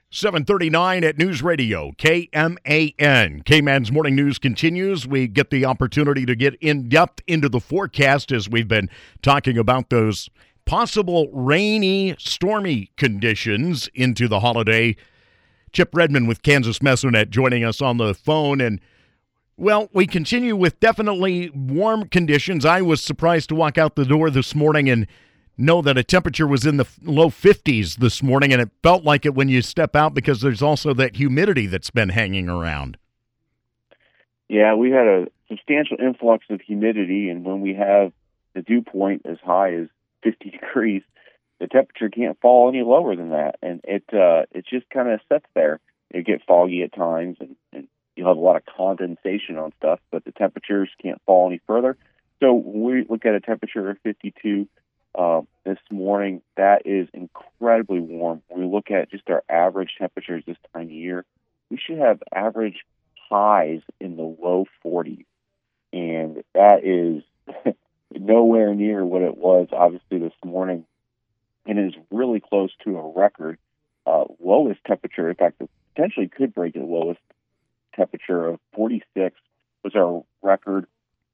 7:39 at News Radio, KMAN. KMAN's Morning News continues. We get the opportunity to get in-depth into the forecast as we've been talking about those possible rainy, stormy conditions into the holiday. Chip Redman with Kansas Mesonet joining us on the phone. And, well, we continue with definitely warm conditions. I was surprised to walk out the door this morning and know that a temperature was in the low 50s this morning, and it felt like it when you step out because there's also that humidity that's been hanging around. Yeah, we had a substantial influx of humidity, and when we have the dew point as high as 50 degrees, the temperature can't fall any lower than that, and it just kind of sits there. It get foggy at times, and you'll have a lot of condensation on stuff, but the temperatures can't fall any further. So when we look at a temperature of 52 this morning, that is incredibly warm. When we look at just our average temperatures this time of year, we should have average highs in the low 40s, and that is nowhere near what it was, obviously, this morning, and it is really close to a record lowest temperature. In fact, it potentially could break the lowest temperature of 46 was our record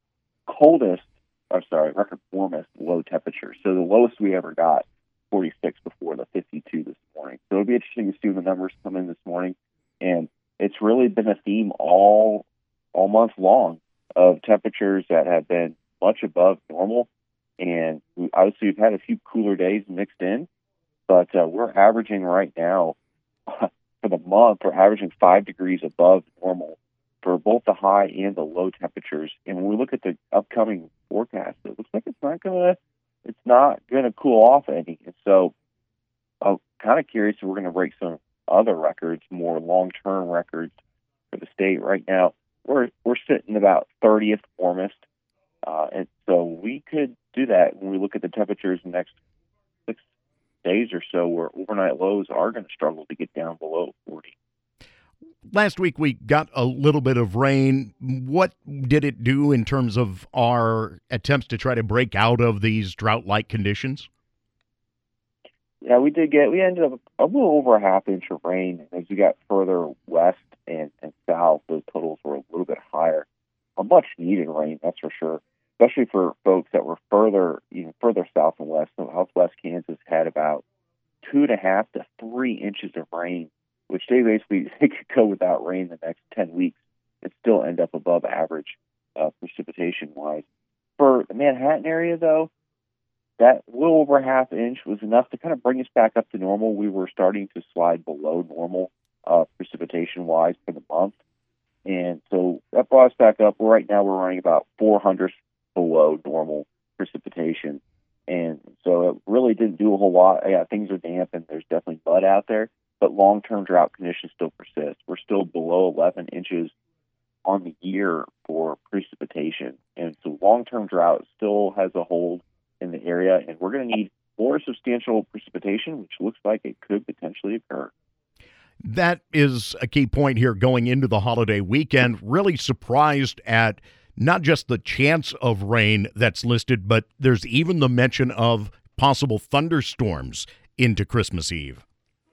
warmest low temperature. So the lowest we ever got, 46 before the 52 this morning. So it'll be interesting to see when the numbers come in this morning. And it's really been a theme all month long of temperatures that have been much above normal. And obviously we've had a few cooler days mixed in, but we're averaging right now for the month, we're averaging 5 degrees above normal for both the high and the low temperatures. And when we look at the upcoming forecast, it looks like it's not gonna cool off any. And so I'm kind of curious if we're going to break some other records, more long-term records for the state. Right now, we're sitting about 30th warmest, and so we could do that when we look at the temperatures in the next 6 days or so, where overnight lows are going to struggle to get down below 40. Last week we got a little bit of rain. What did it do in terms of our attempts to try to break out of these drought-like conditions? Yeah, we ended up a little over a half inch of rain. As we got further west and south, those totals were a little bit higher. A much needed rain, that's for sure, especially for folks that were even further south and west. So Southwest Kansas had about 2.5 to 3 inches of rain, which they could go without rain the next 10 weeks and still end up above average precipitation-wise. For the Manhattan area, though, that little over a half inch was enough to kind of bring us back up to normal. We were starting to slide below normal precipitation-wise for the month. And so that brought us back up. Right now we're running about 400 below normal precipitation. And so it really didn't do a whole lot. Yeah, things are damp and there's definitely mud out there, but long-term drought conditions still persist. We're still below 11 inches on the year for precipitation. And so long-term drought still has a hold in the area, and we're going to need more substantial precipitation, which looks like it could potentially occur. That is a key point here going into the holiday weekend. Really surprised at not just the chance of rain that's listed, but there's even the mention of possible thunderstorms into Christmas Eve.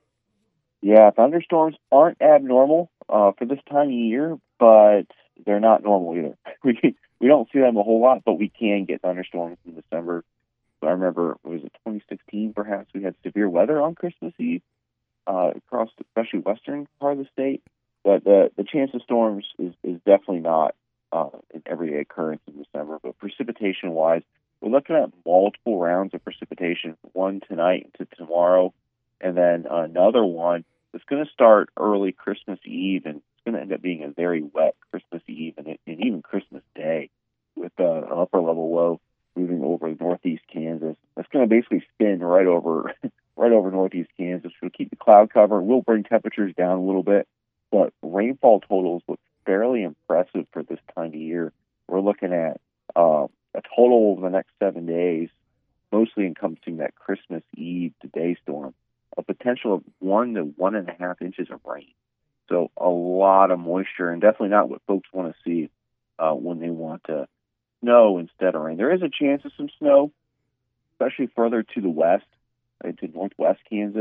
Yeah, thunderstorms aren't abnormal for this time of year, but they're not normal either. We don't see them a whole lot, but we can get thunderstorms in December. I remember, was it 2016 perhaps, we had severe weather on Christmas Eve across especially western part of the state. But the chance of storms is definitely not an everyday occurrence in December. But precipitation-wise, we're looking at multiple rounds of precipitation, one tonight into tomorrow, and then another one that's going to start early Christmas Eve, and it's going to end up being a very wet Christmas Eve and even Christmas Day, with an upper-level low moving over northeast Kansas. That's going to basically spin right over northeast Kansas. We'll keep the cloud cover. We'll bring temperatures down a little bit, but rainfall totals look fairly impressive for this time of year. We're looking at a total over the next 7 days, mostly encompassing that Christmas Eve to day storm, a potential of 1 to 1.5 inches of rain. So a lot of moisture, and definitely not what folks want to see when they want snow instead of rain. There is a chance of some snow, especially further to the west, into northwest Kansas.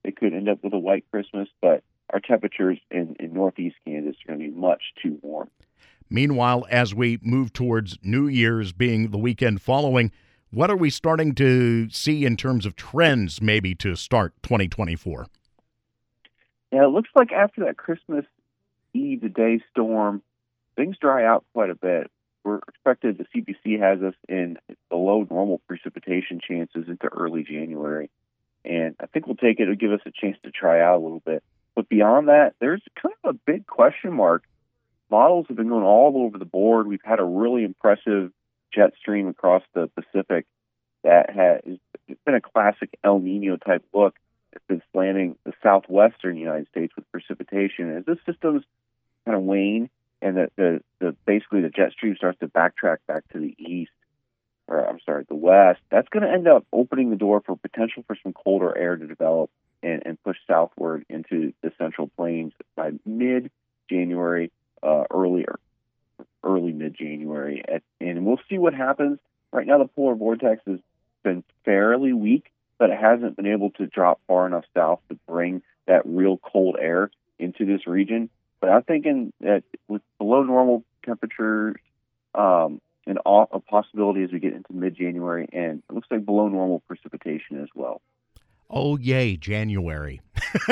It could end up with a white Christmas, but our temperatures in northeast Kansas are going to be much too warm. Meanwhile, as we move towards New Year's being the weekend following, what are we starting to see in terms of trends maybe to start 2024? Yeah, it looks like after that Christmas Eve, the day storm, things dry out quite a bit. We're expected, the CPC has us in below normal precipitation chances into early January. And I think we'll take it. It'll give us a chance to try out a little bit. But beyond that, there's kind of a big question mark. Models have been going all over the board. We've had a really impressive jet stream across the Pacific that has been a classic El Nino type look. It's been slanting the southwestern United States with precipitation. As this system's kind of wane and the basically the jet stream starts to backtrack back to the the west, that's going to end up opening the door for potential for some colder air to develop and push southward into the Central Plains by mid-January, early mid-January. And we'll see what happens. Right now, the polar vortex has been fairly weak, but it hasn't been able to drop far enough south to bring that real cold air into this region. But I'm thinking that with below normal temperatures and a possibility as we get into mid-January, and it looks like below normal precipitation as well. Oh, yay, January.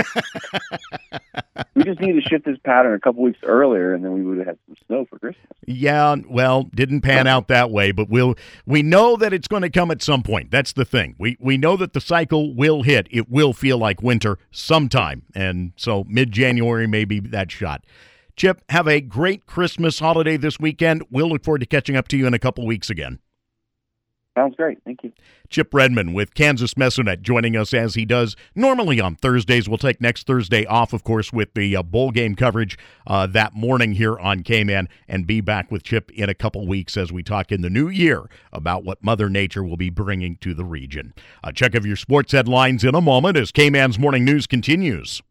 We just need to shift this pattern a couple weeks earlier, and then we would have had some snow for Christmas. Yeah, well, didn't pan out that way, but we know that it's going to come at some point. That's the thing. We know that the cycle will hit. It will feel like winter sometime, and so mid-January may be that shot. Chip, have a great Christmas holiday this weekend. We'll look forward to catching up to you in a couple weeks again. Sounds great. Thank you. Chip Redman with Kansas Mesonet joining us as he does normally on Thursdays. We'll take next Thursday off, of course, with the bowl game coverage that morning here on K-Man, and be back with Chip in a couple weeks as we talk in the new year about what Mother Nature will be bringing to the region. A check of your sports headlines in a moment as K-Man's Morning News continues.